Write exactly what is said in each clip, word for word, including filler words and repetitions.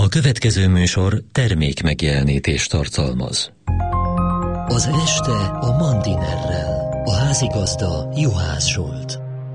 következő műsor termék megjelenítést tartalmaz. Az este a Mandinerrel. A házigazda Juhász Zsolt.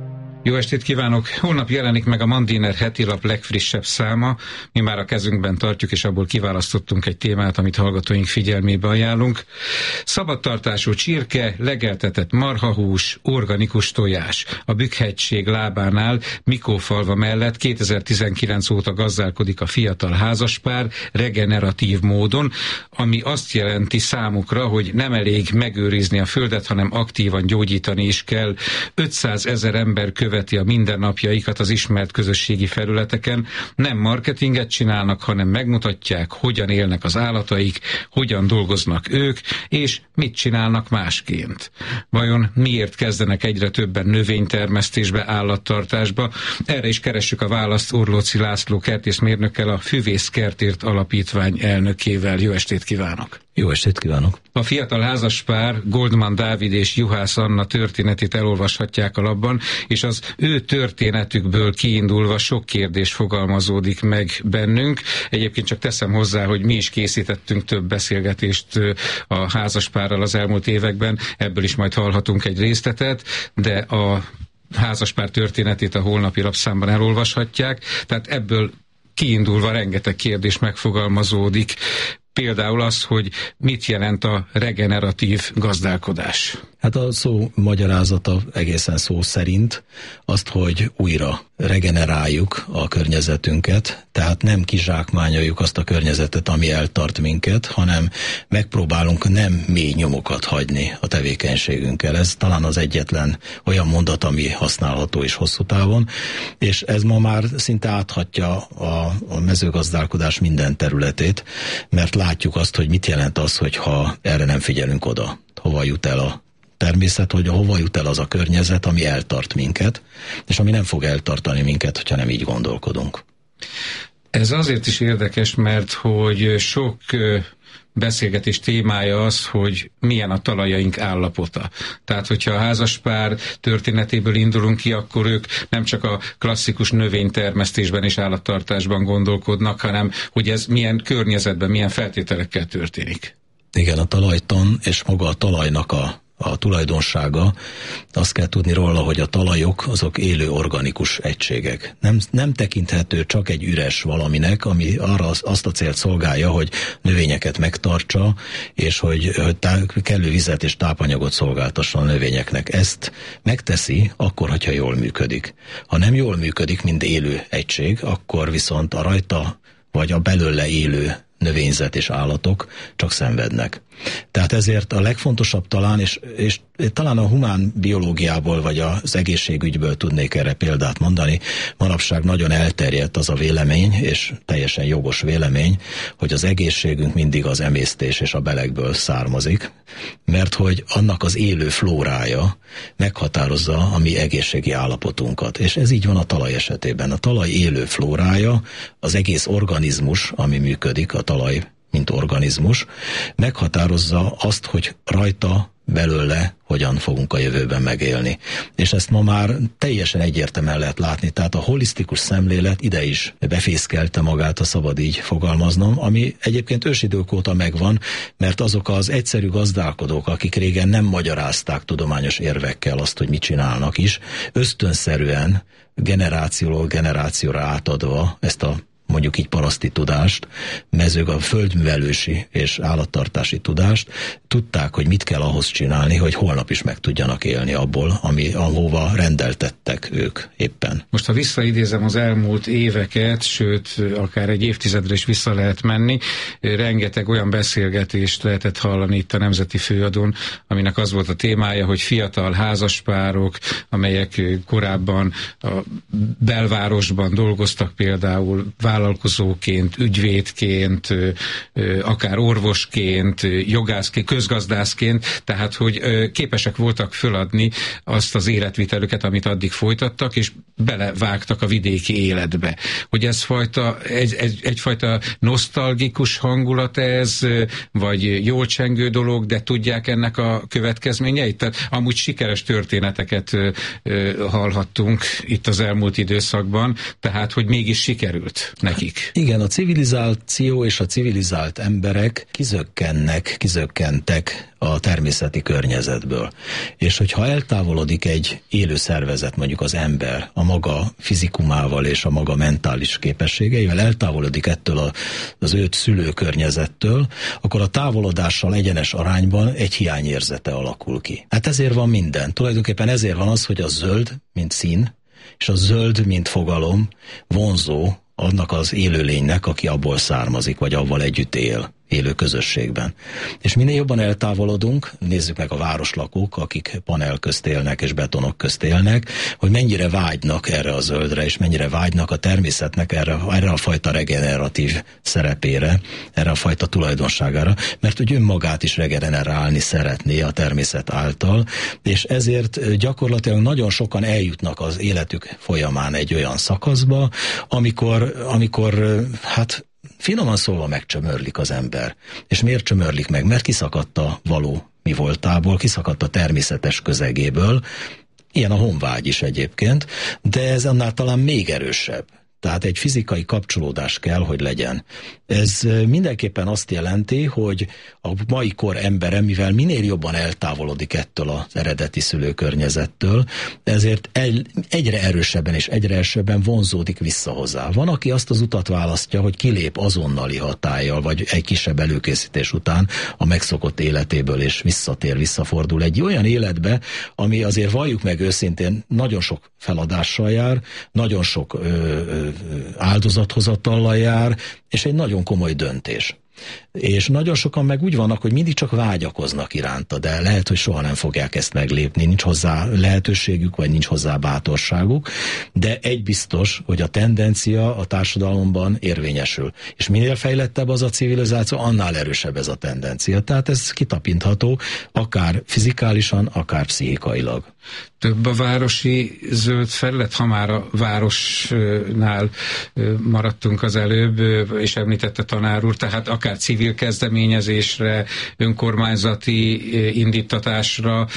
Jó estét kívánok! Holnap jelenik meg a Mandiner hetilap legfrissebb száma. Mi már a kezünkben tartjuk, és abból kiválasztottunk egy témát, amit hallgatóink figyelmébe ajánlunk. Szabadtartású csirke, legeltetett marhahús, organikus tojás. A Bükkhegység lábánál, Mikófalva mellett kétezer-tizenkilenc óta gazdálkodik a fiatal házaspár regeneratív módon, ami azt jelenti számukra, hogy nem elég megőrizni a földet, hanem aktívan gyógyítani is kell. ötszázezer ember követ a mindennapjaikat az ismert közösségi felületeken, nem marketinget csinálnak, hanem megmutatják, hogyan élnek az állataik, hogyan dolgoznak ők, és mit csinálnak másként. Vajon miért kezdenek egyre többen növénytermesztésbe, állattartásba? Erre is keressük a választ Orlóczy László kertészmérnökkel, a Füvész Kertért Alapítvány elnökével. Jó estét kívánok! Jó estét kívánok! A fiatal házaspár Goldman Dávid és Juhász Anna történetét elolvashatják a lapban, és az ő történetükből kiindulva sok kérdés fogalmazódik meg bennünk. Egyébként csak teszem hozzá, hogy mi is készítettünk több beszélgetést a házaspárral az elmúlt években, ebből is majd hallhatunk egy részletet, de a házaspár történetét a holnapi lapszámban elolvashatják, tehát ebből kiindulva rengeteg kérdés megfogalmazódik. Például az, hogy mit jelent a regeneratív gazdálkodás. Hát a szó magyarázata egészen szó szerint azt, hogy újra regeneráljuk a környezetünket, tehát nem kizsákmányoljuk azt a környezetet, ami eltart minket, hanem megpróbálunk nem mély nyomokat hagyni a tevékenységünkkel. Ez talán az egyetlen olyan mondat, ami használható is hosszú távon, és ez ma már szinte áthatja a, a mezőgazdálkodás minden területét, mert látjuk azt, hogy mit jelent az, hogyha erre nem figyelünk oda, hova jut el a természet, hogy hova jut el az a környezet, ami eltart minket, és ami nem fog eltartani minket, hogyha nem így gondolkodunk. Ez azért is érdekes, mert hogy sok beszélgetés témája az, hogy milyen a talajaink állapota. Tehát, hogyha a házaspár történetéből indulunk ki, akkor ők nem csak a klasszikus növénytermesztésben és állattartásban gondolkodnak, hanem hogy ez milyen környezetben, milyen feltételekkel történik. Igen, a talajtan és maga a talajnak a a tulajdonsága, azt kell tudni róla, hogy a talajok azok élő organikus egységek. Nem, nem tekinthető csak egy üres valaminek, ami arra azt a célt szolgálja, hogy növényeket megtartsa, és hogy, hogy tá- kellő vizet és tápanyagot szolgáltasson a növényeknek. Ezt megteszi akkor, hogyha jól működik. Ha nem jól működik, mint élő egység, akkor viszont a rajta vagy a belőle élő növényzet és állatok csak szenvednek. Tehát ezért a legfontosabb talán, és, és talán a humán biológiából vagy az egészségügyből tudnék erre példát mondani, manapság nagyon elterjedt az a vélemény, és teljesen jogos vélemény, hogy az egészségünk mindig az emésztés és a belegből származik, mert hogy annak az élő flórája meghatározza a mi egészségi állapotunkat. És ez így van a talaj esetében. A talaj élő flórája, az egész organizmus, ami működik, a talaj mint organizmus, meghatározza azt, hogy rajta, belőle hogyan fogunk a jövőben megélni. És ezt ma már teljesen egyértelműen lehet látni, tehát a holisztikus szemlélet ide is befészkelte magát, ha szabad így fogalmaznom, ami egyébként ősidők óta megvan, mert azok az egyszerű gazdálkodók, akik régen nem magyarázták tudományos érvekkel azt, hogy mit csinálnak is, ösztönszerűen generációról generációra átadva ezt a mondjuk így paraszti tudást, mezőg a földművelősi és állattartási tudást, tudták, hogy mit kell ahhoz csinálni, hogy holnap is meg tudjanak élni abból, ami, ahova rendeltettek ők éppen. Most, ha visszaidézem az elmúlt éveket, sőt, akár egy évtizedre is vissza lehet menni, rengeteg olyan beszélgetést lehetett hallani itt a Nemzeti Főadón, aminek az volt a témája, hogy fiatal házaspárok, amelyek korábban a belvárosban dolgoztak például, vállalkozóként, ügyvédként, akár orvosként, jogászként, közgazdászként, tehát hogy képesek voltak föladni azt az életvitelüket, amit addig folytattak, és belevágtak a vidéki életbe. Hogy ez fajta, egy, egy, egyfajta nosztalgikus hangulat ez, vagy jól csengő dolog, de tudják ennek a következményeit? Tehát amúgy sikeres történeteket ö, ö, hallhattunk itt az elmúlt időszakban, tehát hogy mégis sikerült nekik. Igen, a civilizáció és a civilizált emberek kizökkennek, kizökkentek a természeti környezetből. És hogyha eltávolodik egy élő szervezet, mondjuk az ember, a maga fizikumával és a maga mentális képességeivel, eltávolodik ettől a, az őt szülő környezettől, akkor a távolodással egyenes arányban egy hiányérzete alakul ki. Hát ezért van minden. Tulajdonképpen ezért van az, hogy a zöld, mint szín, és a zöld, mint fogalom vonzó annak az élőlénynek, aki abból származik, vagy avval együtt él, élő közösségben. És minél jobban eltávolodunk, nézzük meg a városlakók, akik panel közt élnek és betonok közt élnek, hogy mennyire vágynak erre a zöldre, és mennyire vágynak a természetnek erre, erre a fajta regeneratív szerepére, erre a fajta tulajdonságára, mert hogy önmagát is regenerálni szeretné a természet által, és ezért gyakorlatilag nagyon sokan eljutnak az életük folyamán egy olyan szakaszba, amikor, amikor hát finoman szólva megcsömörlik az ember. És miért csömörlik meg? Mert kiszakadt a való mi voltából, kiszakadt a természetes közegéből, ilyen a honvágy is egyébként, de ez annál talán még erősebb. Tehát egy fizikai kapcsolódás kell, hogy legyen. Ez mindenképpen azt jelenti, hogy a mai kor embere, mivel minél jobban eltávolodik ettől az eredeti szülőkörnyezettől, ezért egy, egyre erősebben és egyre erősebben vonzódik vissza hozzá. Van, aki azt az utat választja, hogy kilép azonnali hatállyal, vagy egy kisebb előkészítés után a megszokott életéből, és visszatér, visszafordul egy olyan életbe, ami azért valljuk meg őszintén nagyon sok feladással jár, nagyon sok ö, ö, áldozathozatallal jár, és egy nagyon komoly döntés. És nagyon sokan meg úgy vannak, hogy mindig csak vágyakoznak iránta, de lehet, hogy soha nem fogják ezt meglépni, nincs hozzá lehetőségük, vagy nincs hozzá bátorságuk, de egy biztos, hogy a tendencia a társadalomban érvényesül. És minél fejlettebb az a civilizáció, annál erősebb ez a tendencia. Tehát ez kitapintható, akár fizikálisan, akár pszichikailag. Több a városi zöld felület, ha már a városnál maradtunk az előbb, és említette tanár úr, tehát akár civil kezdeményezésre, önkormányzati indítatásra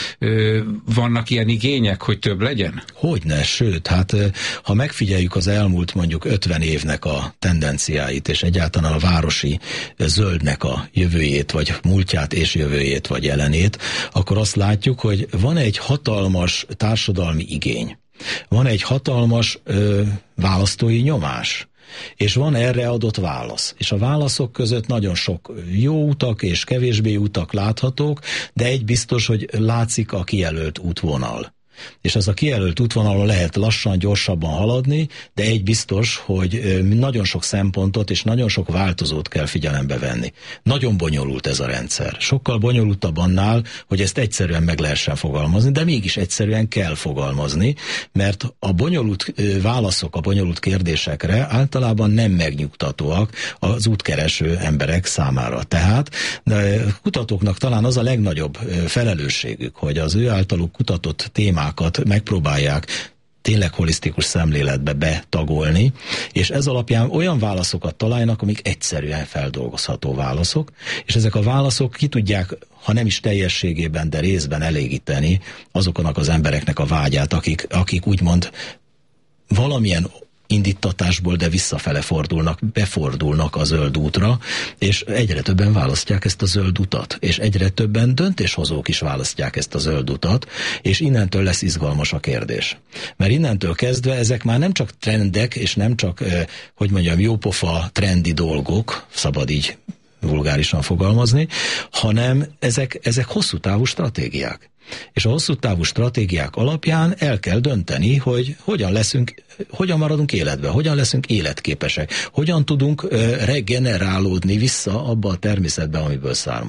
vannak ilyen igények, hogy több legyen? Hogyne, sőt, hát ha megfigyeljük az elmúlt mondjuk ötven évnek a tendenciáit, és egyáltalán a városi zöldnek a jövőjét, vagy múltját és jövőjét, vagy jelenét, akkor azt látjuk, hogy van egy hatalmas társadalmi igény. Van egy hatalmas ö, választói nyomás, és van erre adott válasz. És a válaszok között nagyon sok jó utak és kevésbé utak láthatók, de egy biztos, hogy látszik a kijelölt útvonal. És ez a kijelölt útvonalon lehet lassan, gyorsabban haladni, de egy biztos, hogy nagyon sok szempontot és nagyon sok változót kell figyelembe venni. Nagyon bonyolult ez a rendszer. Sokkal bonyolultabb annál, hogy ezt egyszerűen meg lehessen fogalmazni, de mégis egyszerűen kell fogalmazni, mert a bonyolult válaszok a bonyolult kérdésekre általában nem megnyugtatóak az útkereső emberek számára. Tehát kutatóknak talán az a legnagyobb felelősségük, hogy az ő általuk kutatott témák megpróbálják tényleg holisztikus szemléletbe betagolni, és ez alapján olyan válaszokat találnak, amik egyszerűen feldolgozható válaszok, és ezek a válaszok ki tudják, ha nem is teljességében, de részben elégíteni azoknak az embereknek a vágyát, akik, akik úgymond valamilyen indítatásból, de visszafele fordulnak, befordulnak a zöld útra, és egyre többen választják ezt a zöld utat, és egyre többen döntéshozók is választják ezt a zöld utat, és innentől lesz izgalmas a kérdés. Mert innentől kezdve ezek már nem csak trendek, és nem csak, hogy mondjam, jópofa trendi dolgok, szabad így vulgárisan fogalmazni, hanem ezek, ezek hosszú távú stratégiák. És a hosszú távú stratégiák alapján el kell dönteni, hogy hogyan leszünk, hogyan maradunk életben, hogyan leszünk életképesek, hogyan tudunk regenerálódni vissza abba a természetbe, amiből származunk.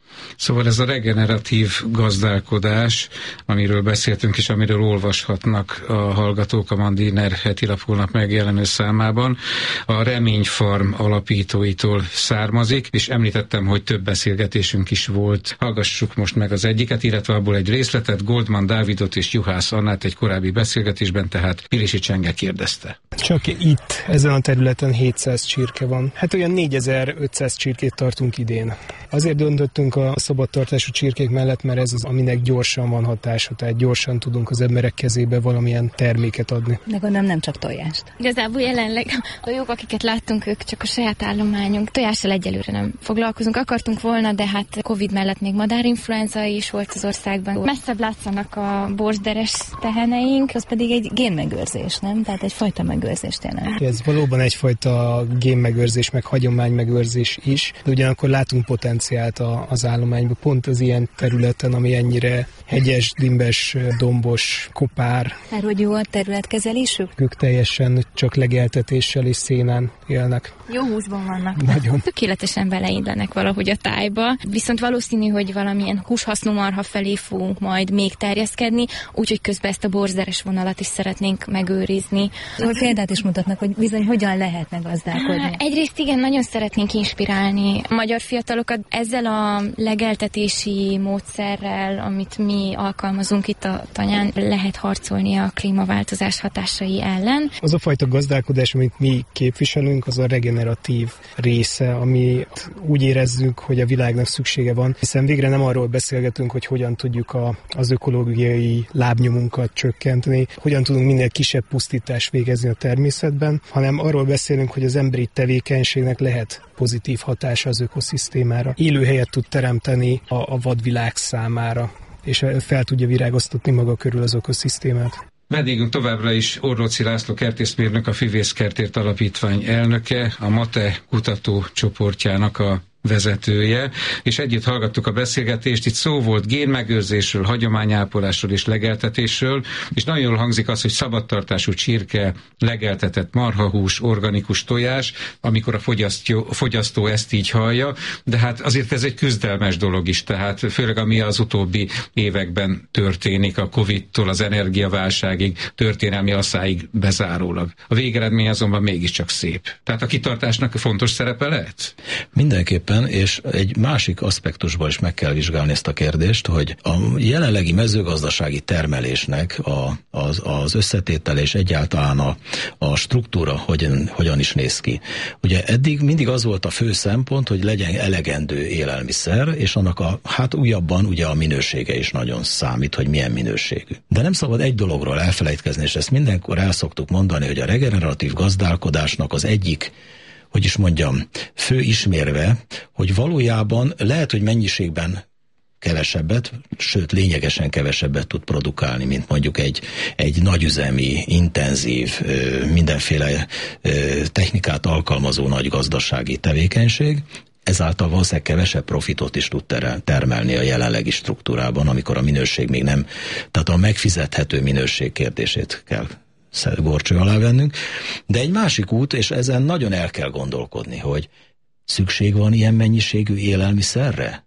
Szóval ez a regeneratív gazdálkodás, amiről beszéltünk és amiről olvashatnak a hallgatók a Mandiner heti lap holnap megjelenő számában, a Reményfarm alapítóitól származik, és említettem, hogy több beszélgetésünk is volt. Hallgassuk most meg az egyiket, illetve abból egy részletet. Goldman Dávidot és Juhász Annát egy korábbi beszélgetésben, tehát Pilisi Csenge kérdezte. Csak itt, ezen a területen hétszáz csirke van. Hát olyan négyezer-ötszáz csirkét tartunk idén. Azért döntöttünk a szabadtartású csirkék mellett, mert ez az, aminek gyorsan van hatása, tehát gyorsan tudunk az emberek kezébe valamilyen terméket adni. De gondolom nem csak tojást. Igazából jelenleg a tojók, akiket láttunk, ők csak a saját állományunk. Tojással egyelőre nem foglalkozunk. Akartunk volna, de hát Covid mellett még madárinfluenza is volt az országban. Messzebb látszanak a borsderes teheneink, az pedig egy génmegőrzés, nem? Tehát egy fajta megőrzés tényleg. Ez valóban egyfajta génmegőrzés, meg hagyománymegőrzés is, de ugyanakkor látunk potenciált az állományban, pont az ilyen területen, ami ennyire hegyes, dimbes, dombos, kopár. Már hogy jó a területkezelésük? Ők teljesen csak legeltetéssel és szénán élnek. Jó húsban vannak. Nagyon. Tökéletesen beleillenek valahogy a tájba, viszont valószínű, hogy valamilyen húshasznú marha felé fogunk majd még terjeszkedni, úgyhogy közben ezt a borsderes vonalat is szeretnénk megőrizni. Hogy példát is mutatnak, hogy bizony hogyan lehetne gazdálkodni. Egyrészt igen, nagyon szeretnénk inspirálni a magyar fiatalokat ezzel a legeltetési módszerrel, amit mi alkalmazunk itt a tanyán, lehet harcolni a klímaváltozás hatásai ellen. Az a fajta gazdálkodás, amit mi képviselünk, az a regeneratív része, ami úgy érezzük, hogy a világnak szüksége van, hiszen végre nem arról beszélgetünk, hogy hogyan tudjuk a, az ökológiai lábnyomunkat csökkenteni, hogyan tudunk minél kisebb pusztítást végezni a természetben, hanem arról beszélünk, hogy az emberi tevékenységnek lehet pozitív hatása az ökoszisztémára. Élőhelyet tud teremteni a, a vadvilág számára, és fel tudja virágoztatni maga körül az ökoszisztémát. Vendégünk továbbra is Orróczy László kertészmérnök, a Füvészkertért Alapítvány elnöke, a MATE kutatócsoportjának a vezetője, és együtt hallgattuk a beszélgetést. Itt szó volt génmegőrzésről, hagyományápolásról és legeltetésről, és nagyon jól hangzik az, hogy szabadtartású csirke, legeltetett marhahús, organikus tojás, amikor a fogyasztó, a fogyasztó ezt így hallja, de hát azért ez egy küzdelmes dolog is, tehát főleg ami az utóbbi években történik, a Covid-tól az energiaválságig, történelmi asszáig bezárólag. A végeredmény azonban mégiscsak szép. Tehát a kitartásnak fontos szerepe lehet? Mindenképpen, és egy másik aspektusban is meg kell vizsgálni ezt a kérdést, hogy a jelenlegi mezőgazdasági termelésnek a, az, az összetétele és egyáltalán a, a struktúra hogyan, hogyan is néz ki. Ugye eddig mindig az volt a fő szempont, hogy legyen elegendő élelmiszer, és annak a, hát újabban ugye a minősége is nagyon számít, hogy milyen minőségű. De nem szabad egy dologról elfelejtkezni, és ezt mindenkor el szoktuk mondani, hogy a regeneratív gazdálkodásnak az egyik, hogy is mondjam, fő ismérve, hogy valójában lehet, hogy mennyiségben kevesebbet, sőt lényegesen kevesebbet tud produkálni, mint mondjuk egy, egy nagyüzemi, intenzív, mindenféle technikát alkalmazó nagy gazdasági tevékenység, ezáltal valószínűleg kevesebb profitot is tud termelni a jelenlegi struktúrában, amikor a minőség még nem, tehát a megfizethető minőség kérdését kell górcső alá vennünk. De egy másik út, és ezen nagyon el kell gondolkodni, hogy szükség van ilyen mennyiségű élelmiszerre?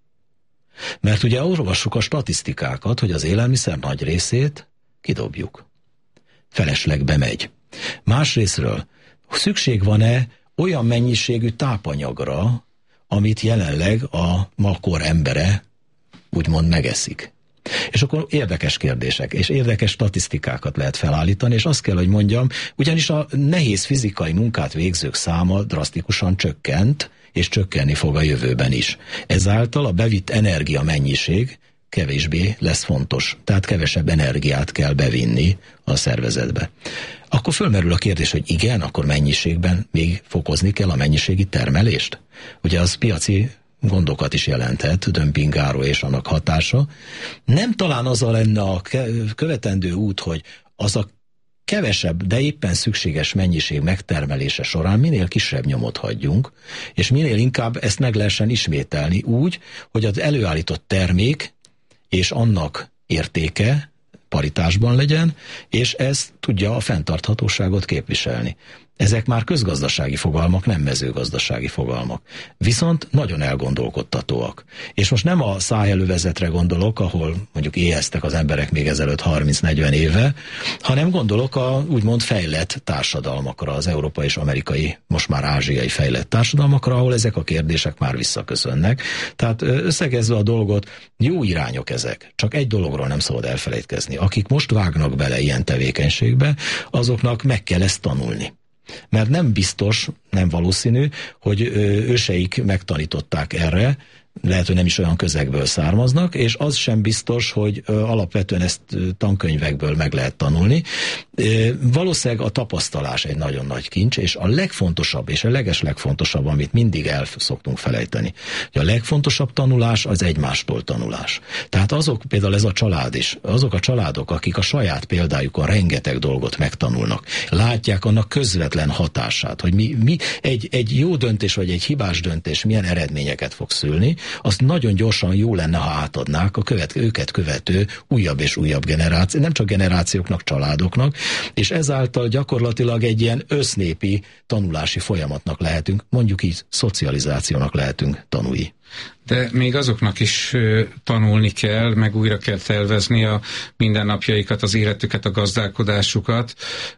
Mert ugye olvassuk a statisztikákat, hogy az élelmiszer nagy részét kidobjuk. Feleslegbe megy. Másrészről szükség van-e olyan mennyiségű tápanyagra, amit jelenleg a makor embere úgymond megeszik? És akkor érdekes kérdések, és érdekes statisztikákat lehet felállítani, és azt kell, hogy mondjam, ugyanis a nehéz fizikai munkát végzők száma drasztikusan csökkent, és csökkenni fog a jövőben is. Ezáltal a bevitt energia mennyiség kevésbé lesz fontos, tehát kevesebb energiát kell bevinni a szervezetbe. Akkor fölmerül a kérdés, hogy igen, akkor mennyiségben még fokozni kell a mennyiségi termelést? Ugye az piaci gondokat is jelenthet, dömpingáról és annak hatása. Nem talán az a lenne a követendő út, hogy az a kevesebb, de éppen szükséges mennyiség megtermelése során minél kisebb nyomot hagyjunk, és minél inkább ezt meg lehessen ismételni úgy, hogy az előállított termék és annak értéke paritásban legyen, és ez tudja a fenntarthatóságot képviselni. Ezek már közgazdasági fogalmak, nem mezőgazdasági fogalmak. Viszont nagyon elgondolkodtatóak. És most nem a száhelővezetre gondolok, ahol mondjuk éheztek az emberek még ezelőtt harminc-negyven éve, hanem gondolok a úgymond fejlett társadalmakra, az európai és amerikai, most már ázsiai fejlett társadalmakra, ahol ezek a kérdések már visszaköszönnek. Tehát összegezve a dolgot, jó irányok ezek. Csak egy dologról nem szabad elfelejtkezni. Akik most vágnak bele ilyen tevékenységbe, azoknak meg kell ezt tanulni. Mert nem biztos, nem valószínű, hogy őseik megtanították erre, lehet, hogy nem is olyan közegből származnak, és az sem biztos, hogy alapvetően ezt tankönyvekből meg lehet tanulni. Valószínűleg a tapasztalás egy nagyon nagy kincs, és a legfontosabb, és a legeslegfontosabb, amit mindig el szoktunk felejteni, hogy a legfontosabb tanulás az egymástól tanulás. Tehát azok, például ez a család is, azok a családok, akik a saját példájukon rengeteg dolgot megtanulnak, látják annak közvetlen hatását, hogy mi, mi egy, egy jó döntés, vagy egy hibás döntés milyen eredményeket fog szülni, azt nagyon gyorsan jó lenne, ha átadnák a követ, őket követő újabb és újabb generáció, nem csak generációknak, családoknak, és ezáltal gyakorlatilag egy ilyen össznépi tanulási folyamatnak lehetünk, mondjuk így szocializációnak lehetünk tanulni. De még azoknak is tanulni kell, meg újra kell tervezni a mindennapjaikat, az életüket, a gazdálkodásukat,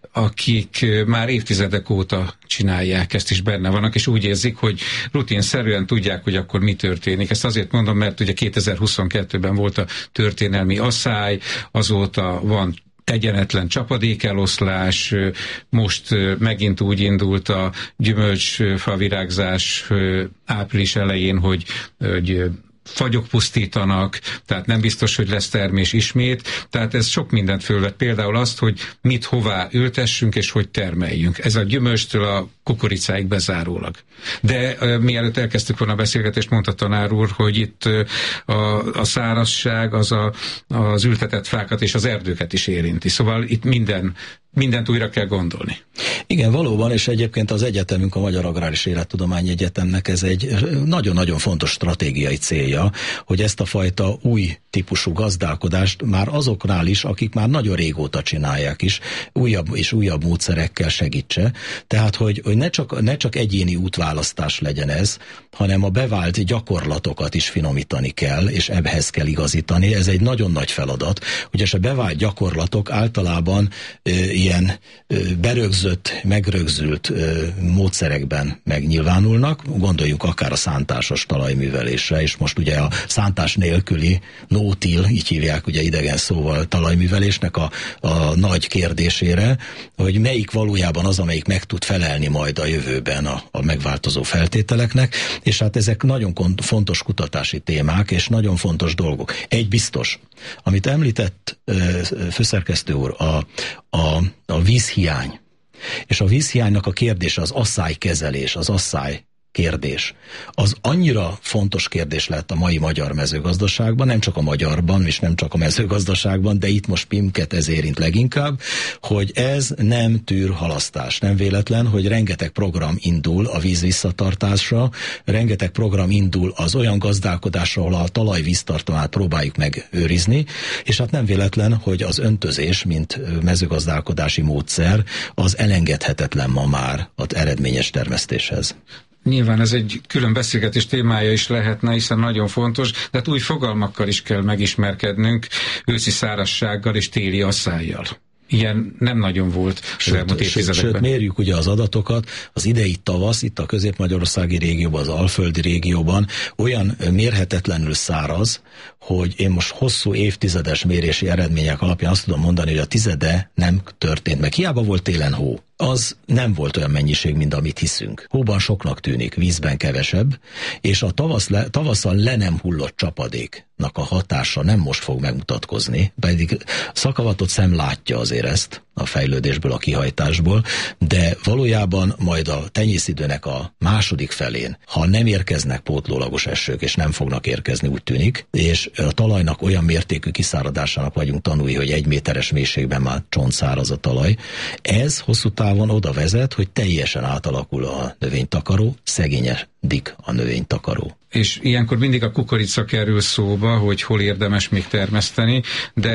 akik már évtizedek óta csinálják, ezt is benne vannak, és úgy érzik, hogy rutinszerűen tudják, hogy akkor mi történik. Ezt azért mondom, mert ugye kétezer-huszonkettőben volt a történelmi asszály, azóta van egyenetlen csapadékeloszlás, most megint úgy indult a gyümölcsfa virágzás április elején, hogy, hogy fagyok pusztítanak, tehát nem biztos, hogy lesz termés ismét, tehát ez sok mindent fölvet. Például azt, hogy mit hová ültessünk, és hogy termeljünk. Ez a gyümölcstől a kukoricáig bezárólag. De uh, mielőtt elkezdtük volna a beszélgetést, mondta tanár úr, hogy itt uh, a, a szárazság az a, az ültetett fákat és az erdőket is érinti. Szóval itt minden mindent újra kell gondolni. Igen, valóban, és egyébként az egyetemünk, a Magyar Agráris Élettudományi Egyetemnek ez egy nagyon-nagyon fontos stratégiai célja, hogy ezt a fajta új típusú gazdálkodást már azoknál is, akik már nagyon régóta csinálják is, újabb és újabb módszerekkel segítse. Tehát, hogy, hogy ne, csak, ne csak egyéni útválasztás legyen ez, hanem a bevált gyakorlatokat is finomítani kell, és ebhez kell igazítani. Ez egy nagyon nagy feladat. Ugyanis a bevált gyakorlatok általában e, ilyen e, berögzött, megrögzült e, módszerekben megnyilvánulnak. Gondoljunk akár a szántásos talajművelésre, és most ugye a szántás nélküli no-till, így hívják ugye idegen szóval talajművelésnek a, a nagy kérdésére, hogy melyik valójában az, amelyik meg tud felelni majd a jövőben a, a megváltozó feltételeknek, és hát ezek nagyon fontos kutatási témák, és nagyon fontos dolgok. Egy biztos, amit említett főszerkesztő úr, a, a, a vízhiány, és a vízhiánynak a kérdése az asszálykezelés, az asszály kérdés. Az annyira fontos kérdés lett a mai magyar mezőgazdaságban, nem csak a magyarban, és nem csak a mezőgazdaságban, de itt most minket ez érint leginkább, hogy ez nem tűr halasztás. Nem véletlen, hogy rengeteg program indul a víz visszatartásra, rengeteg program indul az olyan gazdálkodásra, ahol a talaj víztartalmát próbáljuk megőrizni, és hát nem véletlen, hogy az öntözés, mint mezőgazdálkodási módszer, az elengedhetetlen ma már az eredményes termesztéshez. Nyilván ez egy külön beszélgetés témája is lehetne, hiszen nagyon fontos, de hát új fogalmakkal is kell megismerkednünk, őszi szárazsággal és téli asszályjal. Ilyen nem nagyon volt az elmúlt évtizedekben. Sőt, mérjük ugye az adatokat, az idei tavasz, itt a közép-magyarországi régióban, az alföldi régióban olyan mérhetetlenül száraz, hogy én most hosszú évtizedes mérési eredmények alapján azt tudom mondani, hogy a tizede nem történt meg. Hiába volt télen hó. Az nem volt olyan mennyiség, mint amit hiszünk. Hóban soknak tűnik, vízben kevesebb, és a tavasz le, tavasszal le nem hullott csapadéknak a hatása nem most fog megmutatkozni, pedig szakavatott szem látja azért ezt a fejlődésből, a kihajtásból, de valójában majd a tenyészidőnek a második felén, ha nem érkeznek pótlólagos esők, és nem fognak érkezni, úgy tűnik, és a talajnak olyan mértékű kiszáradásának vagyunk tanúi, hogy egy méteres mélységben már csontszáraz a talaj, ez hosszú távon oda vezet, hogy teljesen átalakul a növénytakaró, szegényedik a növénytakaró. És ilyenkor mindig a kukorica kerül szóba, hogy hol érdemes még termeszteni, de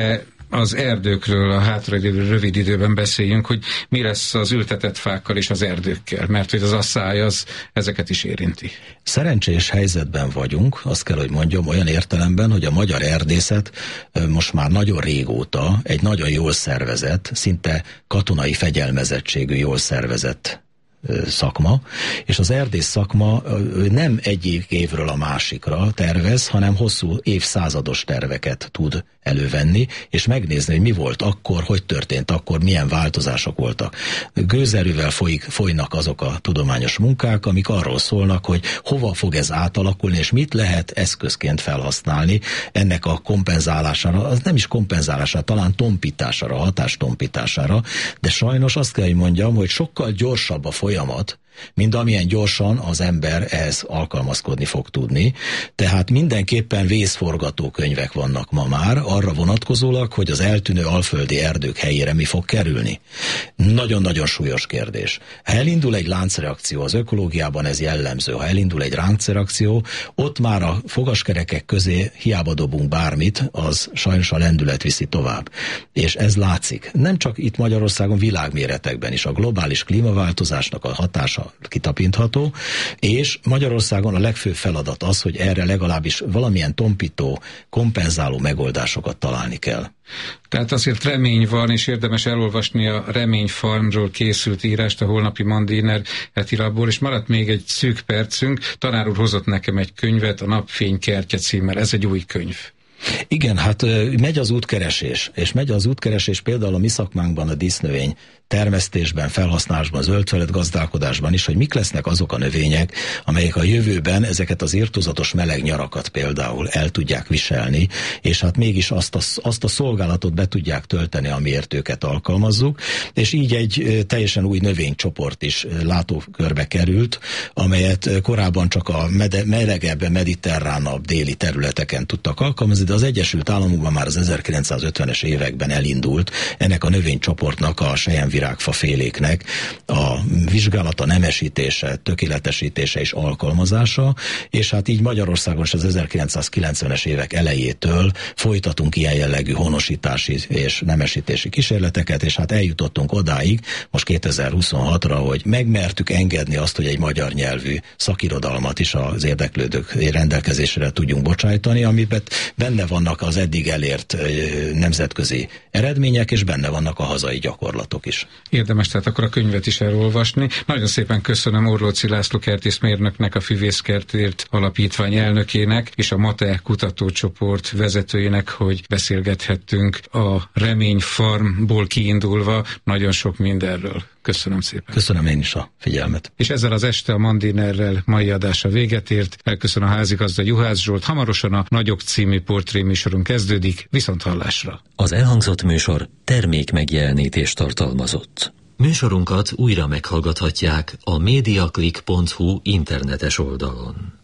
az erdőkről a hátralévő rövid időben beszéljünk, hogy mi lesz az ültetett fákkal és az erdőkkel, mert hogy az asszály az ezeket is érinti. Szerencsés helyzetben vagyunk, azt kell, hogy mondjam, olyan értelemben, hogy a magyar erdészet most már nagyon régóta egy nagyon jól szervezett, szinte katonai fegyelmezettségű, jól szervezett szakma, és az erdész szakma nem egyik évről a másikra tervez, hanem hosszú évszázados terveket tud elővenni, és megnézni, hogy mi volt akkor, hogy történt akkor, milyen változások voltak. Gőzerővel folyik, folynak azok a tudományos munkák, amik arról szólnak, hogy hova fog ez átalakulni, és mit lehet eszközként felhasználni ennek a kompenzálására, az nem is kompenzálására, talán tompítására, hatástompítására, de sajnos azt kell, hogy mondjam, hogy sokkal gyorsabb a folyamat, mint amilyen gyorsan az ember ehhez alkalmazkodni fog tudni. Tehát mindenképpen vészforgatókönyvek vannak ma már, arra vonatkozólag, hogy az eltűnő alföldi erdők helyére mi fog kerülni. Nagyon-nagyon súlyos kérdés. Ha elindul egy láncreakció, az ökológiában ez jellemző, ha elindul egy láncreakció, ott már a fogaskerekek közé hiába dobunk bármit, az sajnos a lendület viszi tovább. És ez látszik. Nem csak itt Magyarországon, világméretekben is a globális klímaváltozásnak a hatása kitapintható, és Magyarországon a legfőbb feladat az, hogy erre legalábbis valamilyen tompító, kompenzáló megoldásokat találni kell. Tehát azért remény van, és érdemes elolvasni a Remény Farmról készült írást a holnapi Mandiner hetilapból, és maradt még egy szűk percünk. Tanár úr hozott nekem egy könyvet, a Napfény kertje címmel. Ez egy új könyv. Igen, hát megy az útkeresés, és megy az útkeresés például a mi szakmánkban, a dísznövény termesztésben, felhasználásban, zöldfelület gazdálkodásban is, hogy mik lesznek azok a növények, amelyek a jövőben ezeket az irtózatos meleg nyarakat például el tudják viselni, és hát mégis azt a, azt a szolgálatot be tudják tölteni, amiért őket alkalmazzuk, és így egy teljesen új növénycsoport is látókörbe került, amelyet korábban csak a mede, melegebb, mediterránabb déli területeken tudtak alkalmazni, de az Egyesült Államokban már az ezerkilencszázötvenes években elindult ennek a növénycsoportnak, a selyemvirágfa féléknek a vizsgálata, nemesítése, tökéletesítése és alkalmazása, és hát így Magyarországon is az ezerkilencszázkilencvenes évek elejétől folytatunk ilyen jellegű honosítási és nemesítési kísérleteket, és hát eljutottunk odáig, most kétezer-huszonhatra, hogy megmertük engedni azt, hogy egy magyar nyelvű szakirodalmat is az érdeklődők rendelkezésre tudjunk bocsájtani, amiben benne vannak az eddig elért nemzetközi eredmények, és benne vannak a hazai gyakorlatok is. Érdemes tehát akkor a könyvet is elolvasni. Nagyon szépen köszönöm Orlóczy László kertészmérnöknek, a Füvészkertért Alapítvány elnökének és a MATE kutatócsoport vezetőjének, hogy beszélgethettünk a Remény Farmból kiindulva nagyon sok mindenről. Köszönöm szépen. Köszönöm én is a figyelmet. És ezzel az este a Mandinerrel mai adása véget ért. Elköszön a házigazda Juhász Zsolt. Hamarosan a Nagyok című portréműsorunk kezdődik. Viszont hallásra. Az elhangzott műsor termék megjelenítést tartalmazott. Műsorunkat újra meghallgathatják a mediaclick pont hu internetes oldalon.